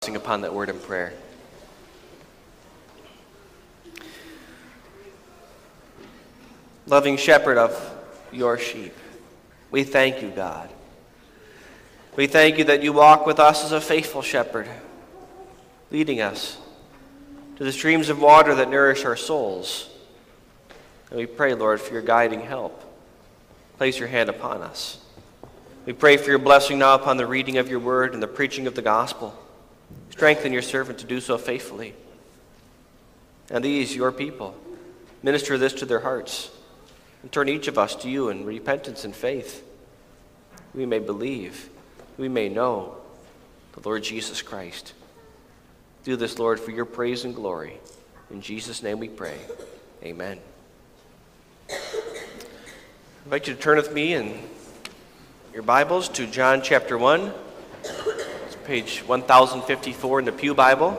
Upon that word in prayer. Loving shepherd of your sheep, we thank you, God. We thank you that you walk with us as a faithful shepherd, leading us to the streams of water that nourish our souls. And we pray, Lord, for your guiding help. Place your hand upon us. We pray for your blessing now upon the reading of your word and the preaching of the gospel. Strengthen your servant to do so faithfully. And these, your people, minister this to their hearts and turn each of us to you in repentance and faith. We may believe, we may know the Lord Jesus Christ. Do this, Lord, for your praise and glory. In Jesus' name we pray. Amen. I'd like you to turn with me in your Bibles to John chapter 1. Page 1054 in the Pew Bible.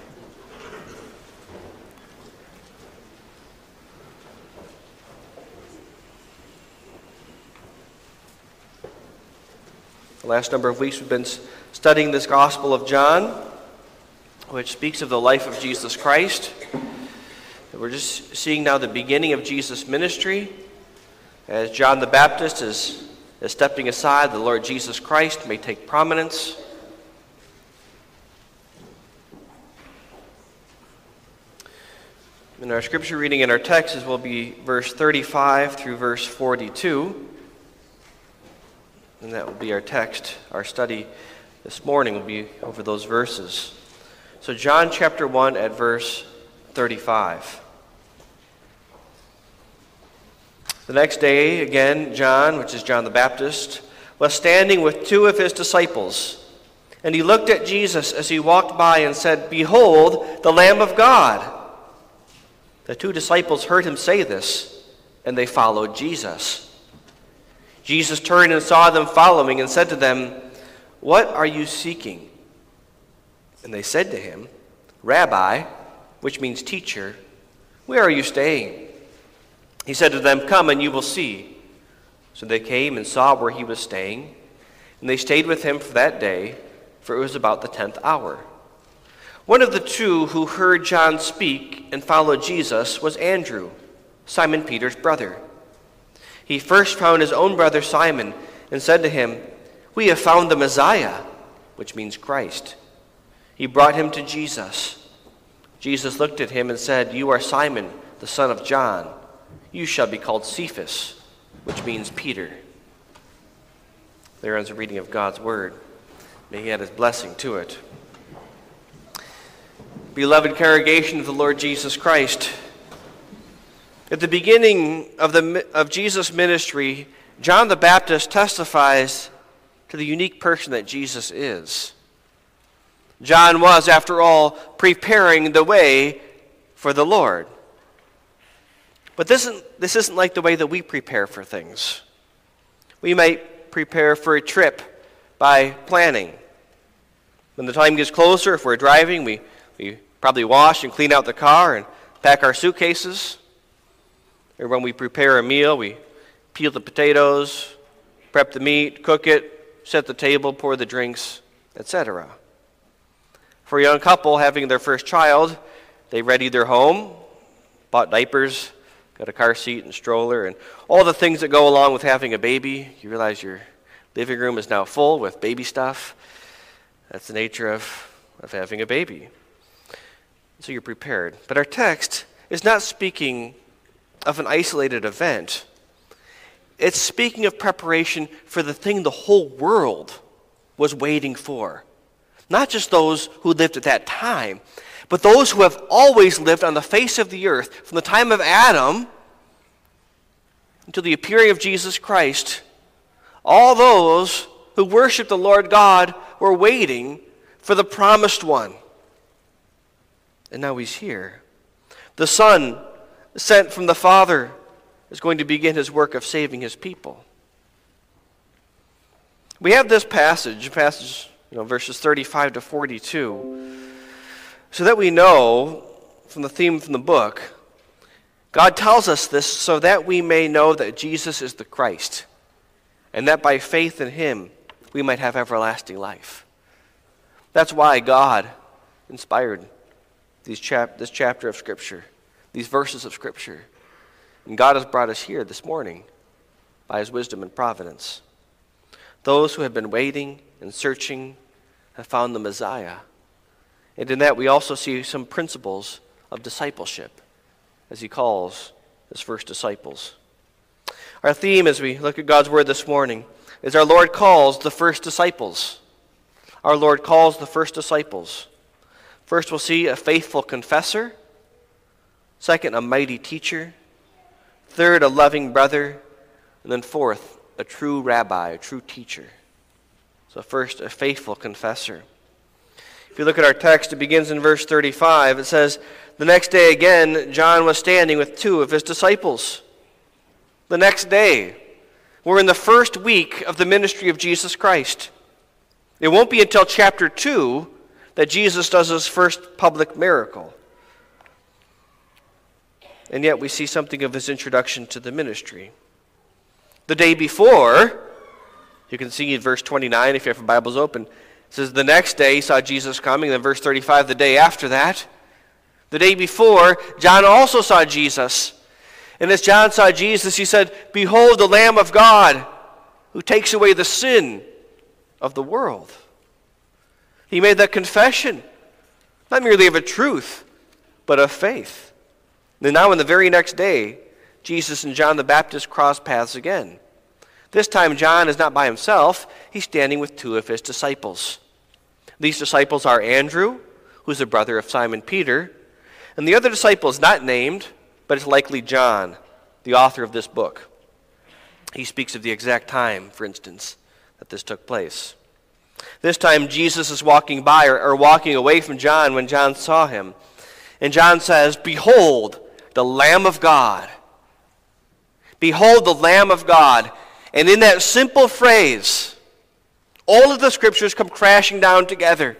The last number of weeks we've been studying this Gospel of John, which speaks of the life of Jesus Christ. And we're just seeing now the beginning of Jesus' ministry. As John the Baptist is stepping aside, the Lord Jesus Christ may take prominence. And our scripture reading in our text will be verse 35 through verse 42. And that will be our text. Our study this morning will be over those verses. So John chapter 1 at verse 35. The next day, again, John, which is John the Baptist, was standing with two of his disciples. And he looked at Jesus as he walked by and said, "Behold, the Lamb of God." The two disciples heard him say this, and they followed Jesus. Jesus turned and saw them following and said to them, "What are you seeking?" And they said to him, "Rabbi," which means teacher, "where are you staying?" He said to them, "Come and you will see." So they came and saw where he was staying, and they stayed with him for that day, for it was about the 10th hour. One of the two who heard John speak and followed Jesus was Andrew, Simon Peter's brother. He first found his own brother Simon and said to him, "We have found the Messiah," which means Christ. He brought him to Jesus. Jesus looked at him and said, "You are Simon, the son of John. You shall be called Cephas," which means Peter. There ends a reading of God's word. May he add his blessing to it. Beloved congregation of the Lord Jesus Christ, at the beginning of Jesus' ministry, John the Baptist testifies to the unique person that Jesus is. John was, after all, preparing the way for the Lord. But this isn't like the way that we prepare for things. We might prepare for a trip by planning. When the time gets closer, if we're driving, we probably wash and clean out the car and pack our suitcases. Or when we prepare a meal, we peel the potatoes, prep the meat, cook it, set the table, pour the drinks, etc. For a young couple having their first child, they readied their home, bought diapers, got a car seat and stroller, and all the things that go along with having a baby. You realize your living room is now full with baby stuff. That's the nature of having a baby. So you're prepared. But our text is not speaking of an isolated event. It's speaking of preparation for the thing the whole world was waiting for. Not just those who lived at that time, but those who have always lived on the face of the earth from the time of Adam until the appearing of Jesus Christ. All those who worship the Lord God were waiting for the promised one. And now he's here. The Son, sent from the Father, is going to begin his work of saving his people. We have this passage, verses 35 to 42, so that we know from the theme from the book, God tells us this so that we may know that Jesus is the Christ, and that by faith in him we might have everlasting life. That's why God inspired this chapter of Scripture, these verses of Scripture. And God has brought us here this morning by his wisdom and providence. Those who have been waiting and searching have found the Messiah. And in that we also see some principles of discipleship, as he calls his first disciples. Our theme as we look at God's word this morning is our Lord calls the first disciples. Our Lord calls the first disciples. First we'll see a faithful confessor. Second, a mighty teacher. Third, a loving brother. And then fourth, a true rabbi, a true teacher. So first, a faithful confessor. If you look at our text, it begins in verse 35. It says, "The next day again, John was standing with two of his disciples." The next day. We're in the first week of the ministry of Jesus Christ. It won't be until chapter 2 that Jesus does his first public miracle. And yet we see something of his introduction to the ministry. The day before, you can see in verse 29 if you have your Bibles open, it says the next day he saw Jesus coming. Then verse 35, the day after that. The day before, John also saw Jesus. And as John saw Jesus, he said, "Behold the Lamb of God who takes away the sin of the world." He made that confession, not merely of a truth, but of faith. And now in the very next day, Jesus and John the Baptist cross paths again. This time John is not by himself, he's standing with two of his disciples. These disciples are Andrew, who's the brother of Simon Peter, and the other disciple is not named, but it's likely John, the author of this book. He speaks of the exact time, for instance, that this took place. This time Jesus is walking by or walking away from John when John saw him. And John says, "Behold, the Lamb of God." Behold the Lamb of God. And in that simple phrase, all of the scriptures come crashing down together.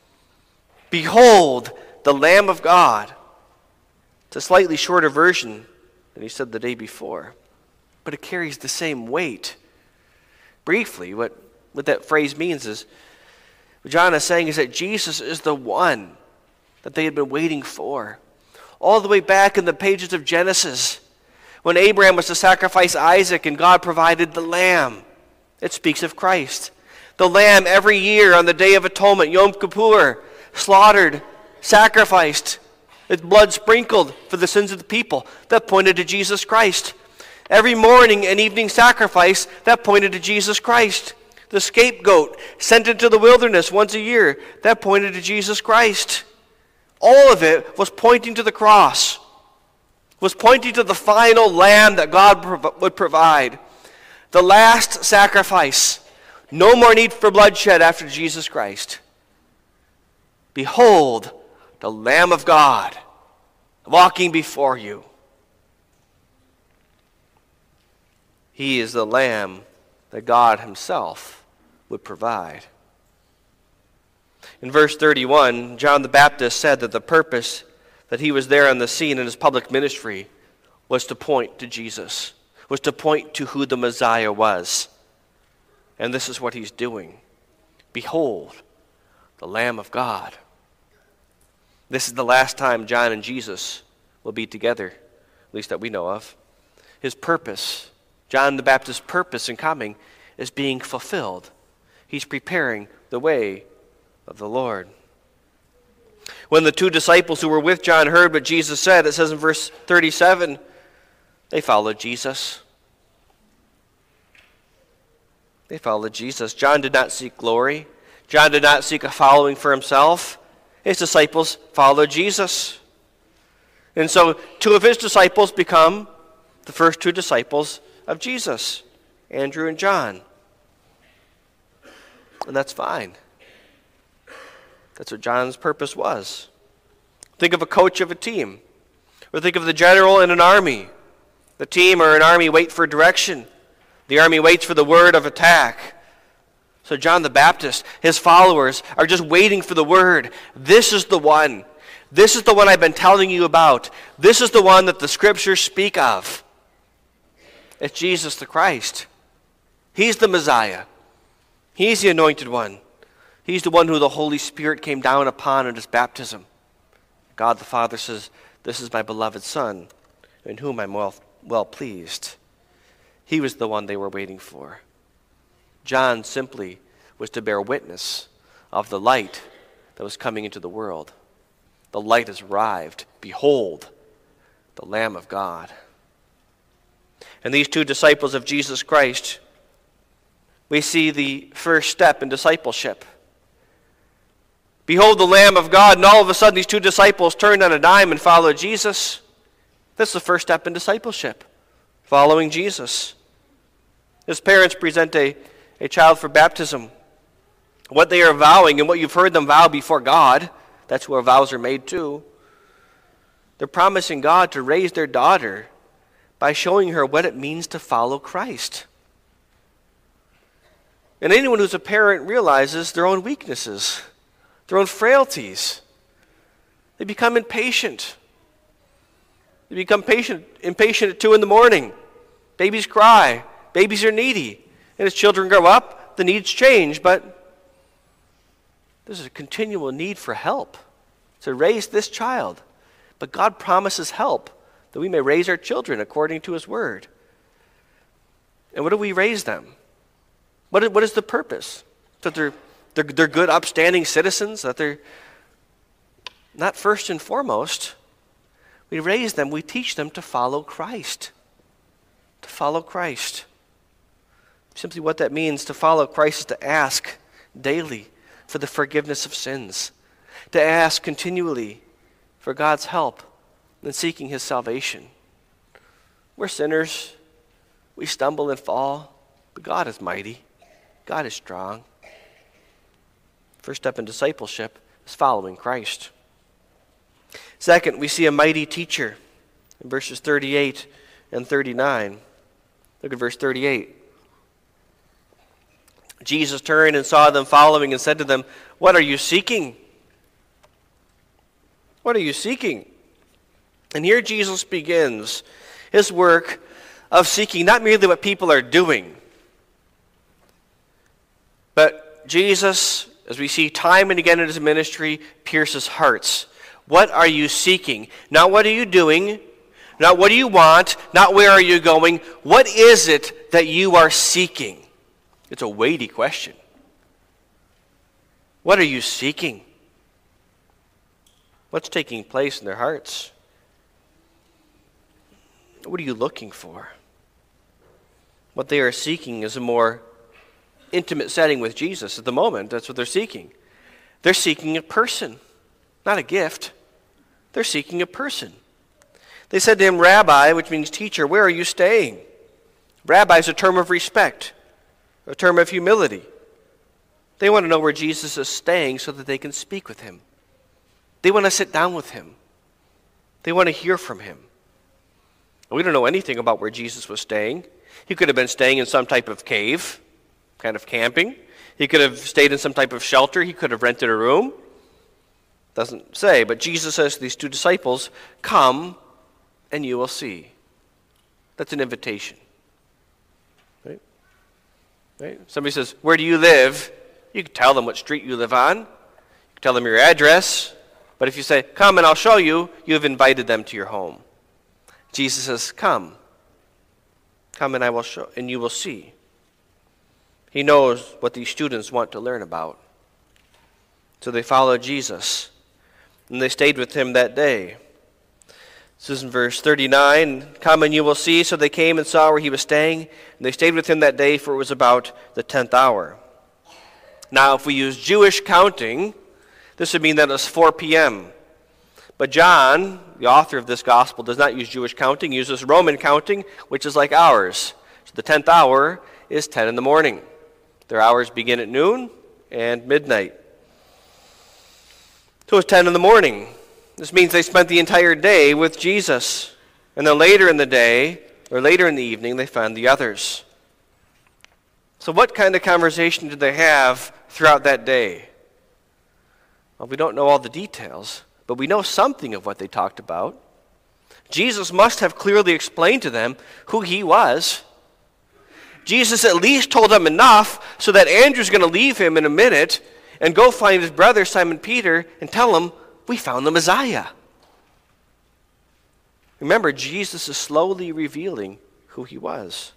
Behold the Lamb of God. It's a slightly shorter version than he said the day before, but it carries the same weight. Briefly, what that phrase means is, what John is saying is that Jesus is the one that they had been waiting for. All the way back in the pages of Genesis, when Abraham was to sacrifice Isaac and God provided the lamb, it speaks of Christ. The lamb every year on the Day of Atonement, Yom Kippur, slaughtered, sacrificed, its blood sprinkled for the sins of the people. That pointed to Jesus Christ. Every morning and evening sacrifice, that pointed to Jesus Christ. The scapegoat sent into the wilderness once a year, that pointed to Jesus Christ. All of it was pointing to the cross, was pointing to the final lamb that God would provide. The last sacrifice. No more need for bloodshed after Jesus Christ. Behold, the Lamb of God walking before you. He is the Lamb that God himself would provide. In verse 31, John the Baptist said that the purpose that he was there on the scene in his public ministry was to point to Jesus, was to point to who the Messiah was. And this is what he's doing. Behold, the Lamb of God. This is the last time John and Jesus will be together, at least that we know of. His purpose, John the Baptist's purpose in coming, is being fulfilled. He's preparing the way of the Lord. When the two disciples who were with John heard what Jesus said, it says in verse 37, they followed Jesus. They followed Jesus. John did not seek glory. John did not seek a following for himself. His disciples followed Jesus. And so two of his disciples become the first two disciples of Jesus, Andrew and John. And that's fine. That's what John's purpose was. Think of a coach of a team, or think of the general in an army. The team or an army wait for direction. The army waits for the word of attack. So John the Baptist, his followers, are just waiting for the word. This is the one. This is the one I've been telling you about. This is the one that the scriptures speak of. It's Jesus the Christ. He's the Messiah. He's the anointed one. He's the one who the Holy Spirit came down upon at his baptism. God the Father says, "This is my beloved Son, in whom I'm well pleased." He was the one they were waiting for. John simply was to bear witness of the light that was coming into the world. The light has arrived. Behold, the Lamb of God. And these two disciples of Jesus Christ, we see the first step in discipleship. Behold the Lamb of God, and all of a sudden these two disciples turned on a dime and followed Jesus. That's the first step in discipleship, following Jesus. As parents present a child for baptism, what they are vowing and what you've heard them vow before God, that's who our vows are made to, they're promising God to raise their daughter by showing her what it means to follow Christ. And anyone who's a parent realizes their own weaknesses, their own frailties. They become impatient. They become impatient at 2 a.m. Babies cry. Babies are needy. And as children grow up, the needs change. But there's a continual need for help to raise this child. But God promises help that we may raise our children according to his word. And what do we raise them? What is the purpose? That they're good, upstanding citizens, that they're not first and foremost. We raise them, we teach them to follow Christ. To follow Christ. Simply what that means to follow Christ is to ask daily for the forgiveness of sins. To ask continually for God's help in seeking his salvation. We're sinners. We stumble and fall. But God is mighty. God is strong. First step in discipleship is following Christ. Second, we see a mighty teacher in verses 38 and 39. Look at verse 38. Jesus turned and saw them following and said to them, "What are you seeking? What are you seeking?" And here Jesus begins his work of seeking not merely what people are doing, but Jesus, as we see time and again in his ministry, pierces hearts. What are you seeking? Not what are you doing, not what do you want, not where are you going. What is it that you are seeking? It's a weighty question. What are you seeking? What's taking place in their hearts? What are you looking for? What they are seeking is a more intimate setting with Jesus at the moment. That's what they're seeking. They're seeking a person, not a gift. They're seeking a person. They said to him, "Rabbi," which means teacher, "where are you staying?" Rabbi is a term of respect, a term of humility. They want to know where Jesus is staying so that they can speak with him. They want to sit down with him. They want to hear from him. We don't know anything about where Jesus was staying. He could have been staying in some type of cave, kind of camping. He could have stayed in some type of shelter. He could have rented a room. Doesn't say, but Jesus says to these two disciples, "Come and you will see." That's an invitation. Right? Somebody says, "Where do you live?" You can tell them what street you live on. You can tell them your address. But if you say, "Come and I'll show you," you have invited them to your home. Jesus says, "Come. Come and I will show, and you will see." He knows what these students want to learn about. So they followed Jesus, and they stayed with him that day. This is in verse 39, "Come and you will see." So they came and saw where he was staying, and they stayed with him that day, for it was about the 10th hour. Now, if we use Jewish counting, this would mean that it was 4 p.m. But John, the author of this gospel, does not use Jewish counting. He uses Roman counting, which is like ours. So the 10th hour is 10 in the morning. Their hours begin at noon and midnight. So it's 10 in the morning. This means they spent the entire day with Jesus. And then later in the day, or later in the evening, they found the others. So what kind of conversation did they have throughout that day? Well, we don't know all the details, but we know something of what they talked about. Jesus must have clearly explained to them who he was. Jesus at least told them enough so that Andrew's going to leave him in a minute, and go find his brother Simon Peter and tell him, we found the Messiah. Remember, Jesus is slowly revealing who he was.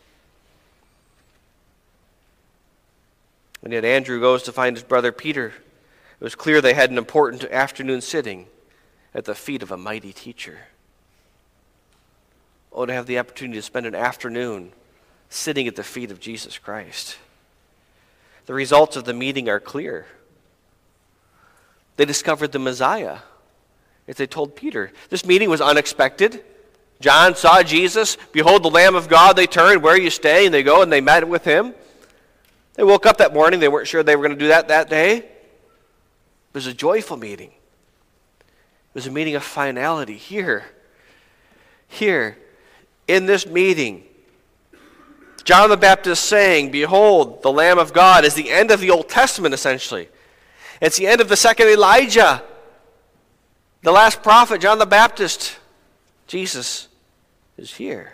And yet Andrew goes to find his brother Peter. It was clear they had an important afternoon sitting at the feet of a mighty teacher. Oh, to have the opportunity to spend an afternoon sitting at the feet of Jesus Christ. The results of the meeting are clear. They discovered the Messiah, as they told Peter. This meeting was unexpected. John saw Jesus. Behold, the Lamb of God. They turned, where are you staying? And they go and they met with him. They woke up that morning. They weren't sure they were going to do that day. It was a joyful meeting. It was a meeting of finality. Here, in this meeting, John the Baptist saying, behold, the Lamb of God, is the end of the Old Testament, essentially. It's the end of the second Elijah, the last prophet, John the Baptist. Jesus is here.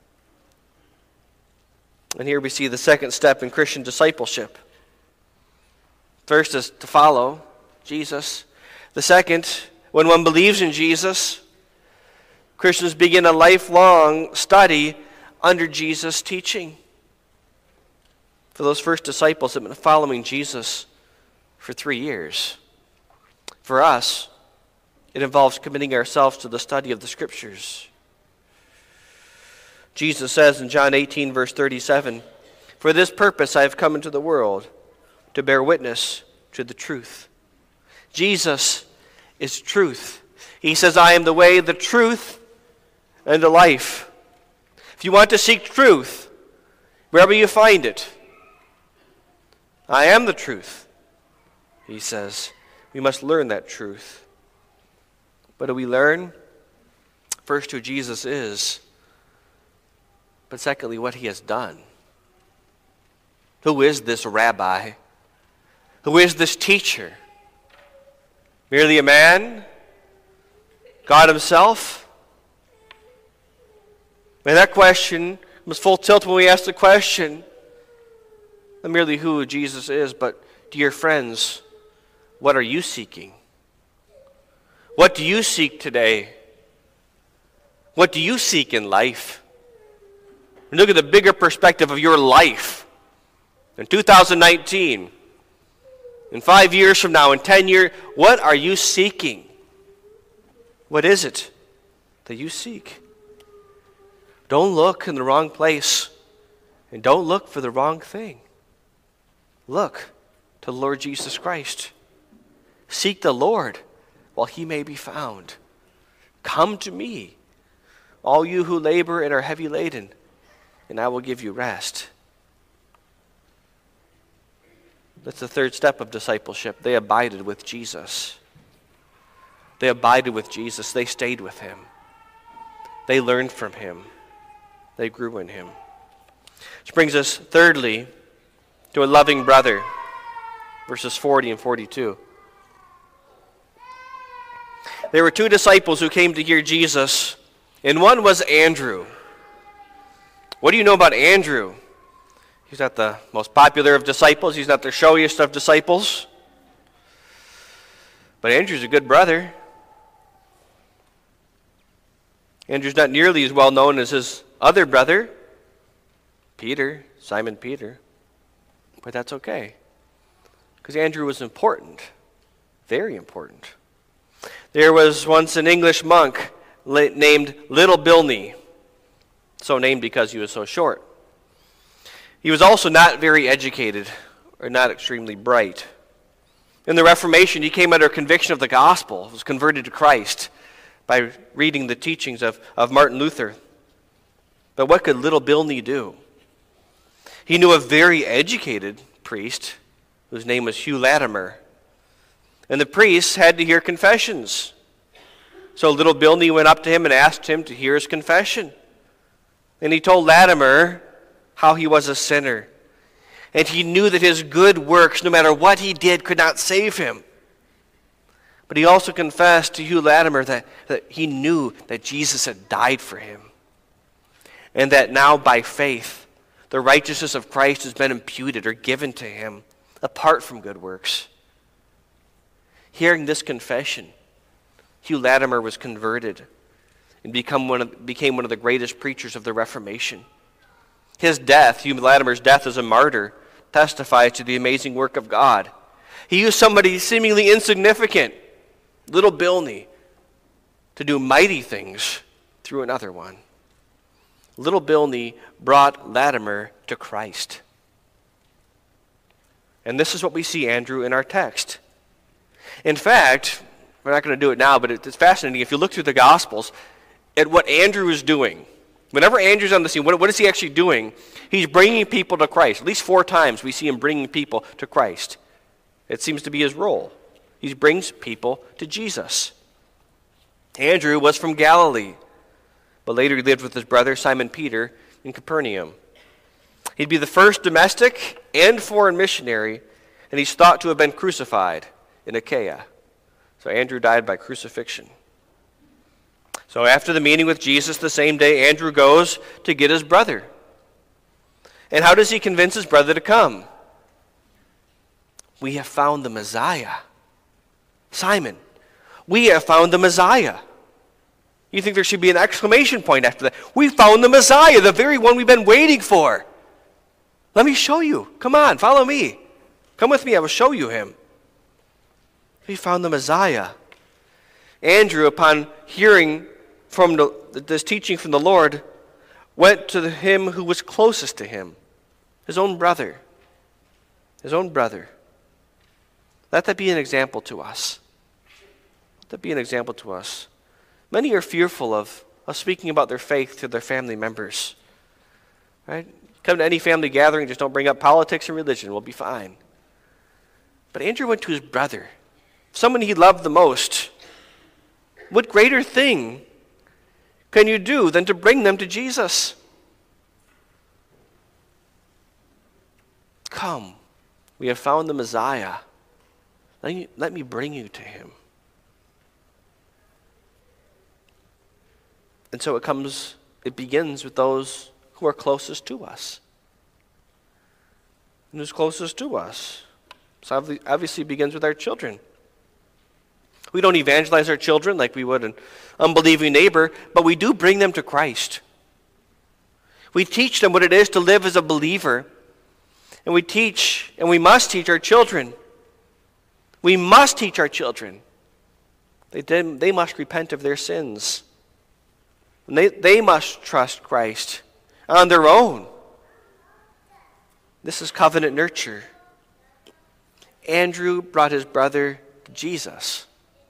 And here we see the second step in Christian discipleship. First is to follow Jesus. The second, when one believes in Jesus, Christians begin a lifelong study under Jesus' teaching. For those first disciples have been following Jesus for 3 years. For us, it involves committing ourselves to the study of the Scriptures. Jesus says in John 18, verse 37, for this purpose I have come into the world, to bear witness to the truth. Jesus is truth. He says, I am the way, the truth, and the life. If you want to seek truth, wherever you find it, I am the truth, he says. We must learn that truth. What do we learn? First, who Jesus is, but secondly, what he has done. Who is this rabbi? Who is this teacher? Merely a man? God himself? And that question was full tilt when we asked the question, not merely who Jesus is, but dear friends, what are you seeking? What do you seek today? What do you seek in life? And look at the bigger perspective of your life. In 2019, in 5 years from now, in 10 years, what are you seeking? What is it that you seek? Don't look in the wrong place, and don't look for the wrong thing. Look to the Lord Jesus Christ. Seek the Lord while he may be found. Come to me, all you who labor and are heavy laden, and I will give you rest. That's the third step of discipleship. They abided with Jesus. They abided with Jesus. They stayed with him. They learned from him. They grew in him. Which brings us, thirdly, to a loving brother. Verses 40 and 42. There were two disciples who came to hear Jesus, and one was Andrew. What do you know about Andrew? He's not the most popular of disciples. He's not the showiest of disciples. But Andrew's a good brother. Andrew's not nearly as well known as his other brother, Peter, Simon Peter. But that's okay, because Andrew was important, very important. There was once an English monk named Little Bilney, so named because he was so short. He was also not very educated or not extremely bright. In the Reformation, he came under conviction of the gospel, was converted to Christ by reading the teachings of Martin Luther. But what could Little Bilney do? He knew a very educated priest whose name was Hugh Latimer. And the priest had to hear confessions. So Little Bilney went up to him and asked him to hear his confession. And he told Latimer how he was a sinner. And he knew that his good works, no matter what he did, could not save him. But he also confessed to Hugh Latimer that he knew that Jesus had died for him. And that now by faith, the righteousness of Christ has been imputed or given to him apart from good works. Hearing this confession, Hugh Latimer was converted and became one of the greatest preachers of the Reformation. His death, Hugh Latimer's death as a martyr, testifies to the amazing work of God. He used somebody seemingly insignificant, little Bilney, to do mighty things through another one. Little Bilney brought Latimer to Christ. And this is what we see, Andrew, in our text. In fact, we're not going to do it now, but it's fascinating. If you look through the Gospels at what Andrew is doing, whenever Andrew's on the scene, what is he actually doing? He's bringing people to Christ. At least 4 times we see him bringing people to Christ. It seems to be his role. He brings people to Jesus. Andrew was from Galilee, but later he lived with his brother Simon Peter in Capernaum. He'd be the first domestic and foreign missionary, and he's thought to have been crucified in Achaia. So Andrew died by crucifixion. So after the meeting with Jesus the same day, Andrew goes to get his brother. And how does he convince his brother to come? We have found the Messiah. Simon, we have found the Messiah. You think there should be an exclamation point after that? We found the Messiah, the very one we've been waiting for. Let me show you. Come on, follow me. Come with me, I will show you him. We found the Messiah. Andrew, upon hearing from this teaching from the Lord, went to him who was closest to him, his own brother. His own brother. Let that be an example to us. Let that be an example to us. Many are fearful of speaking about their faith to their family members. Right? Come to any family gathering, just don't bring up politics and religion. We'll be fine. But Andrew went to his brother, someone he loved the most. What greater thing can you do than to bring them to Jesus? Come, we have found the Messiah. Let me bring you to him. And so it begins with those who are closest to us. And who's closest to us? So obviously begins with our children. We don't evangelize our children like we would an unbelieving neighbor, but we do bring them to Christ. We teach them what it is to live as a believer. And we must teach our children. We must teach our children. They must repent of their sins. And they must trust Christ on their own. This is covenant nurture. Andrew brought his brother to Jesus.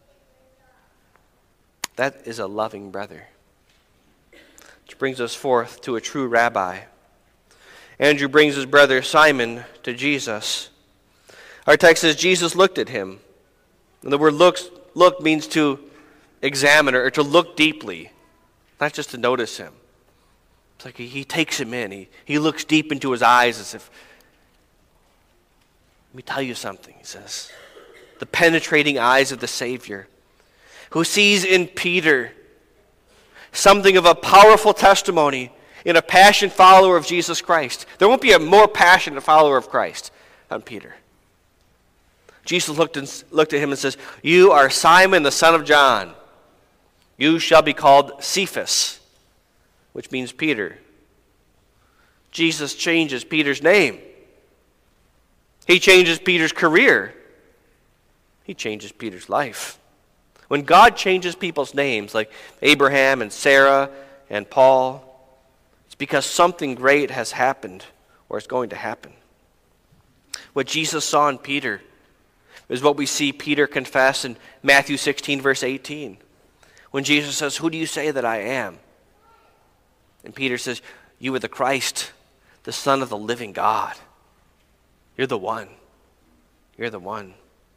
That is a loving brother. Which brings us forth to a true rabbi. Andrew brings his brother Simon to Jesus. Our text says Jesus looked at him. And the word look means to examine or to look deeply, not just to notice him. It's like he takes him in. He looks deep into his eyes as if, let me tell you something, he says. The penetrating eyes of the Savior, who sees in Peter something of a powerful testimony in a passionate follower of Jesus Christ. There won't be a more passionate follower of Christ than Peter. Jesus looked at him and says, "You are Simon, the son of John. You shall be called Cephas," which means Peter. Jesus changes Peter's name. He changes Peter's career. He changes Peter's life. When God changes people's names, like Abraham and Sarah and Paul, it's because something great has happened or is going to happen. What Jesus saw in Peter is what we see Peter confess in Matthew 16, verse 18. When Jesus says, "Who do you say that I am?" And Peter says, "You are the Christ, the Son of the living God." You're the one. You're the one.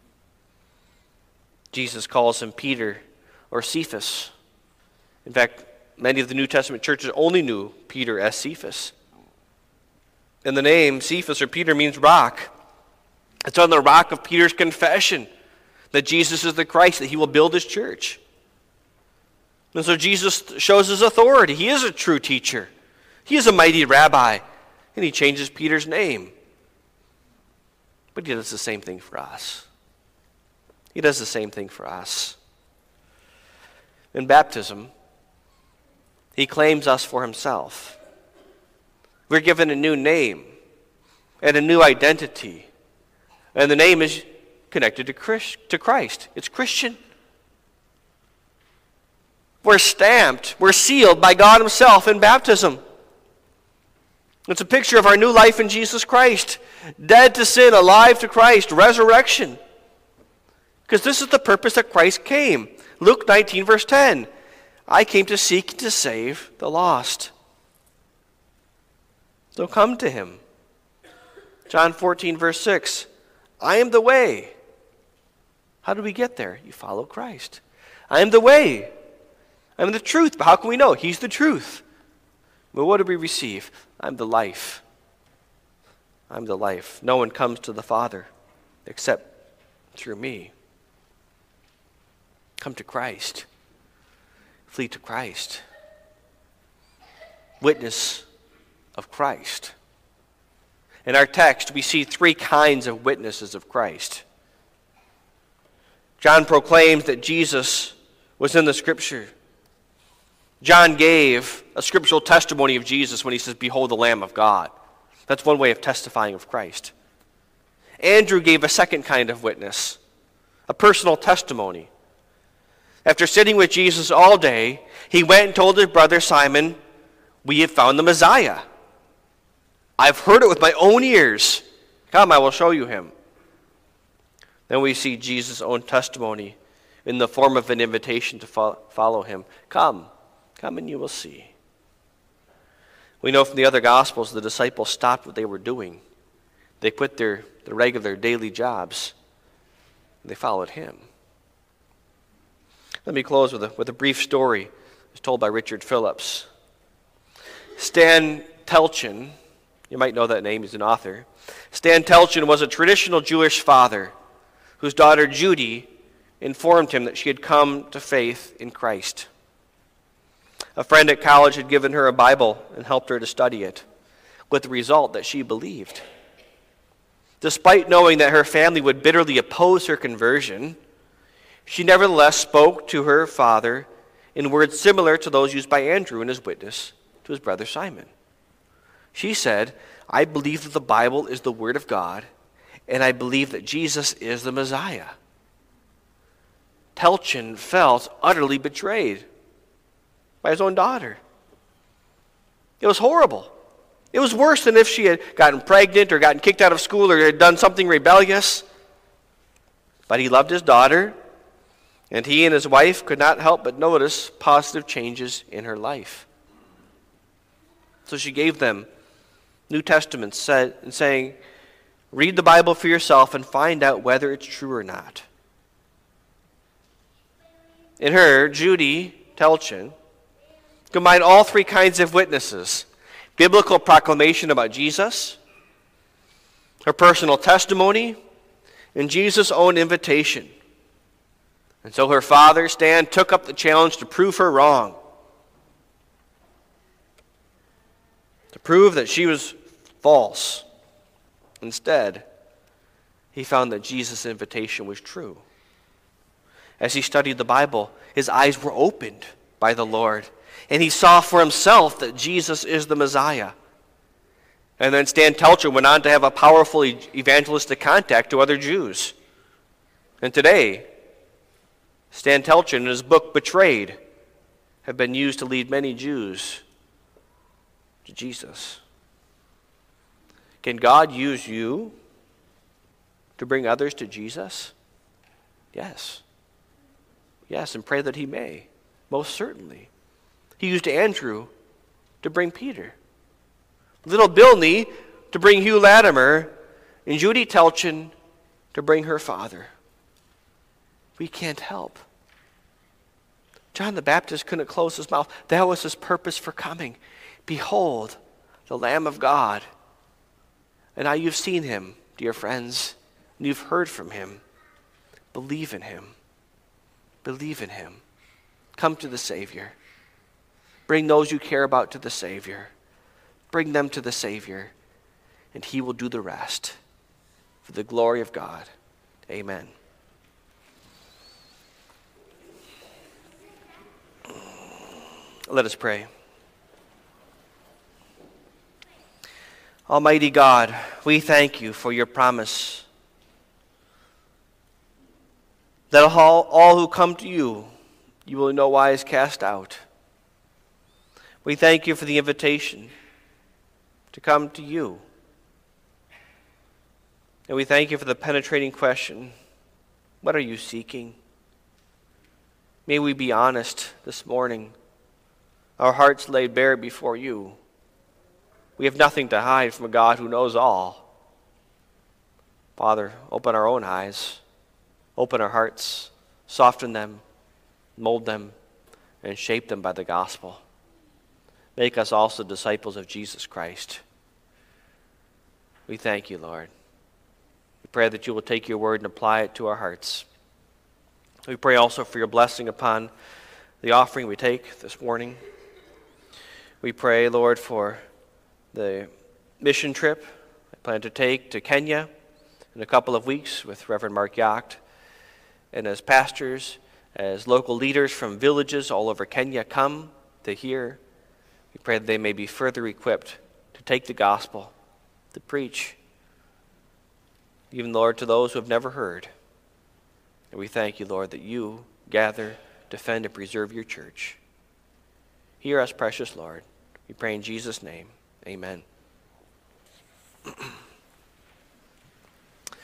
Jesus calls him Peter or Cephas. In fact, many of the New Testament churches only knew Peter as Cephas. And the name Cephas or Peter means rock. It's on the rock of Peter's confession that Jesus is the Christ, that he will build his church. And so Jesus shows his authority. He is a true teacher. He is a mighty rabbi. And he changes Peter's name. But he does the same thing for us. He does the same thing for us. In baptism, he claims us for himself. We're given a new name and a new identity. And the name is connected to Christ. It's Christian. We're stamped, we're sealed by God himself in baptism. It's a picture of our new life in Jesus Christ. Dead to sin, alive to Christ, resurrection. Because this is the purpose that Christ came. Luke 19, verse 10. I came to seek and to save the lost. So come to him. John 14, verse 6. I am the way. How do we get there? You follow Christ. I am the way. I am the truth. But how can we know? He's the truth. But what do we receive? I'm the life. I'm the life. No one comes to the Father except through me. Come to Christ. Flee to Christ. Witness of Christ. In our text, we see three kinds of witnesses of Christ. John proclaims that Jesus was in the Scripture. John gave a scriptural testimony of Jesus when he says, behold the Lamb of God. That's one way of testifying of Christ. Andrew gave a second kind of witness, a personal testimony. After sitting with Jesus all day, he went and told his brother Simon, we have found the Messiah. I've heard it with my own ears. Come, I will show you him. Then we see Jesus' own testimony in the form of an invitation to follow him. Come and you will see. We know from the other Gospels the disciples stopped what they were doing. They quit their regular daily jobs. And they followed him. Let me close with a brief story. It's told by Richard Phillips. Stan Telchin, you might know that name, he's an author. Stan Telchin was a traditional Jewish father whose daughter Judy informed him that she had come to faith in Christ. A friend at college had given her a Bible and helped her to study it, with the result that she believed. Despite knowing that her family would bitterly oppose her conversion, she nevertheless spoke to her father in words similar to those used by Andrew in his witness to his brother Simon. She said, I believe that the Bible is the Word of God, and I believe that Jesus is the Messiah. Telchin felt utterly betrayed by his own daughter. It was horrible. It was worse than if she had gotten pregnant or gotten kicked out of school or had done something rebellious. But he loved his daughter, and he and his wife could not help but notice positive changes in her life. So she gave them New Testaments saying, read the Bible for yourself and find out whether it's true or not. In her, Judy Telchin combined all three kinds of witnesses: biblical proclamation about Jesus, her personal testimony, and Jesus' own invitation. And so her father, Stan, took up the challenge to prove her wrong, to prove that she was false. Instead, he found that Jesus' invitation was true. As he studied the Bible, his eyes were opened by the Lord, and he saw for himself that Jesus is the Messiah. And then Stan Telchin went on to have a powerful evangelistic contact to other Jews. And today, Stan Telchin and his book, Betrayed, have been used to lead many Jews to Jesus. Can God use you to bring others to Jesus? Yes. Yes, and pray that he may. Most certainly. He used Andrew to bring Peter. Little Bilney to bring Hugh Latimer, and Judy Telchin to bring her father. We can't help. John the Baptist couldn't close his mouth. That was his purpose for coming. Behold, the Lamb of God. And now you've seen him, dear friends, and you've heard from him. Believe in him. Believe in him. Come to the Savior. Bring those you care about to the Savior. Bring them to the Savior, and he will do the rest for the glory of God. Amen. Let us pray. Almighty God, we thank you for your promise that all who come to you, you will in no wise cast out. We thank you for the invitation to come to you. And we thank you for the penetrating question, what are you seeking? May we be honest this morning, our hearts laid bare before you. We have nothing to hide from a God who knows all. Father, open our own eyes, open our hearts, soften them, mold them, and shape them by the gospel. Make us also disciples of Jesus Christ. We thank you, Lord. We pray that you will take your word and apply it to our hearts. We pray also for your blessing upon the offering we take this morning. We pray, Lord, for the mission trip I plan to take to Kenya in a couple of weeks with Reverend Mark Yacht. And as pastors, as local leaders from villages all over Kenya come to hear, we pray that they may be further equipped to take the gospel, to preach, even, Lord, to those who have never heard. And we thank you, Lord, that you gather, defend, and preserve your church. Hear us, precious Lord. We pray in Jesus' name. Amen.